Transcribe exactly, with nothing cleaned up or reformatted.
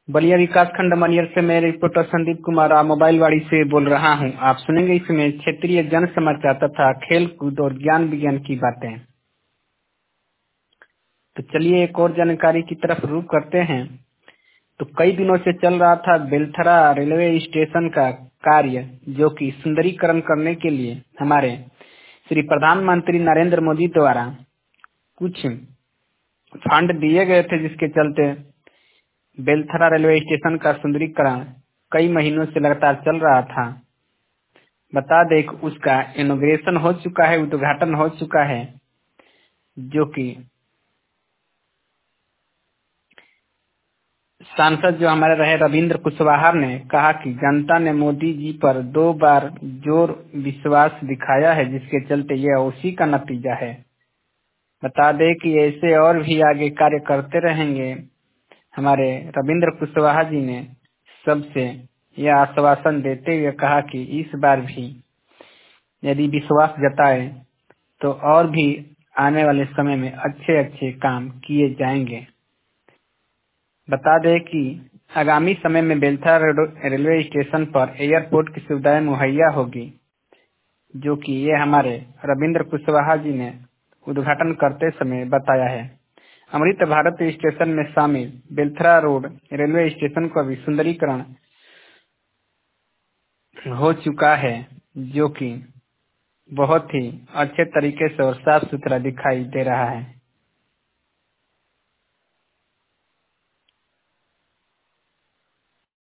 बलिया विकास खंड मनियर से मैं रिपोर्टर संदीप कुमार आ मोबाइल वाड़ी से बोल रहा हूं। आप सुनेंगे इसमें क्षेत्रीय जन समाचार तथा खेल कूद और ज्ञान विज्ञान की बातें। तो चलिए एक और जानकारी की तरफ रुख करते हैं। तो कई दिनों से चल रहा था बेलथरा रेलवे स्टेशन का कार्य, जो कि सुंदरीकरण करने के लिए हमारे श्री प्रधानमंत्री नरेंद्र मोदी द्वारा कुछ फंड दिए गए थे, जिसके चलते बेलथरा रेलवे स्टेशन का सुंदरीकरण कई महीनों से लगातार चल रहा था। बता दें कि उसका इनॉग्रेशन हो चुका है, उद्घाटन हो चुका है, जो कि सांसद जो हमारे रहे रविंद्र कुशवाहा ने कहा कि जनता ने मोदी जी पर दो बार जोर विश्वास दिखाया है, जिसके चलते यह उसी का नतीजा है। बता दें कि ऐसे और भी आगे कार्य करते रहेंगे। हमारे रविंद्र कुशवाहा जी ने सबसे यह आश्वासन देते हुए कहा कि इस बार भी यदि विश्वास जताए तो और भी आने वाले समय में अच्छे अच्छे काम किए जाएंगे। बता दें कि आगामी समय में बेलथरा रेलवे स्टेशन पर एयरपोर्ट की सुविधाएं मुहैया होगी, जो कि ये हमारे रविंद्र कुशवाहा जी ने उद्घाटन करते समय बताया है। अमृत भारत स्टेशन में शामिल बेलथरा रोड रेलवे स्टेशन का भी सुंदरीकरण हो चुका है, जो कि बहुत ही अच्छे तरीके से और साफ सुथरा दिखाई दे रहा है।